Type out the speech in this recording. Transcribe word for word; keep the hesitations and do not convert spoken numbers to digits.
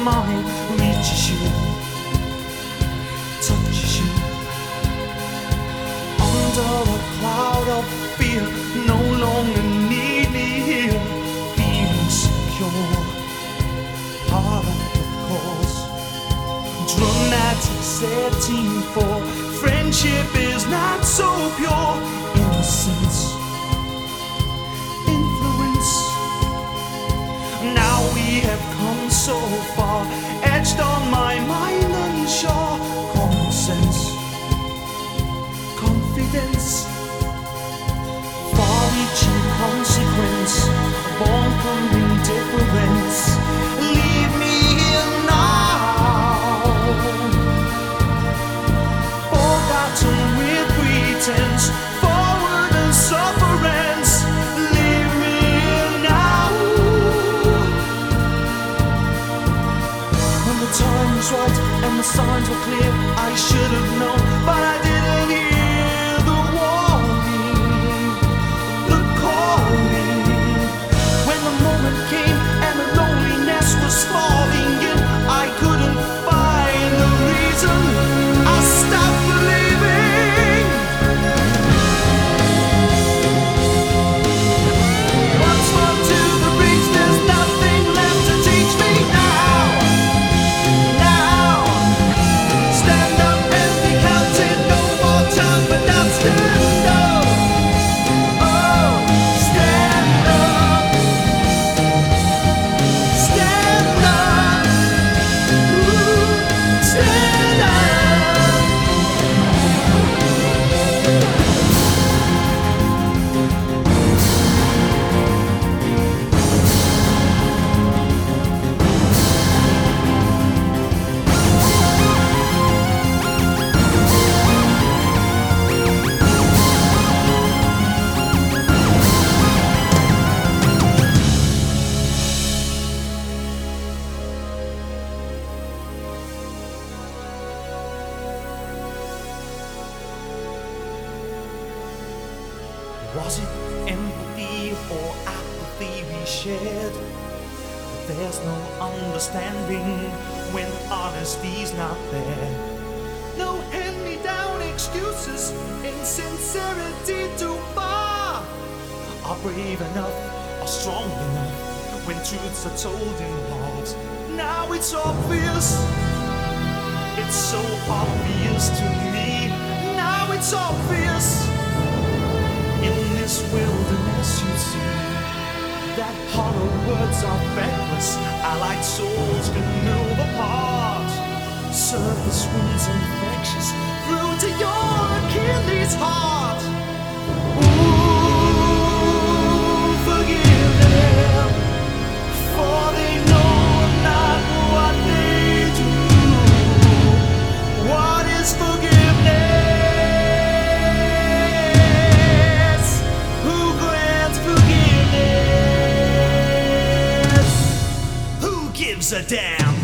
mind reaches you, touches you. Under a cloud of fear, no longer need me here. Being secure, part of the cause. Dramatic setting for friendship is not so pure. Innocence, influence. Now we have come so far, etched on my mind unsure. Common sense, confidence, far-reaching consequence, born from indifference. Leave me here now, forgotten with pretense, forward and sufferance. Leave me here now. When the time was right and the signs were clear, I should have known, but I didn't hear the warning, the calling. When the moment came and the loneliness was falling in, I couldn't find the reason. I stopped believing. Once more to the breach, there's nothing left to teach me now. Now, stand up and be counted, no more time, but now stand up. Oh, stand up, stand up, ooh, stand up. Was it empathy or apathy we shared? There's no understanding when honesty's not there. No hand-me-down excuses, insincerity too far. Are brave enough, are strong enough when truths are told in part. Now it's obvious, it's so obvious to me. Now it's obvious. In this wilderness you see that hollow words are feckless, allied souls can move apart. Surface wounds infectious through to your Achilles heart. Ooh, forgive them, for they know not what they do. What is forgiveness? Gives a damn.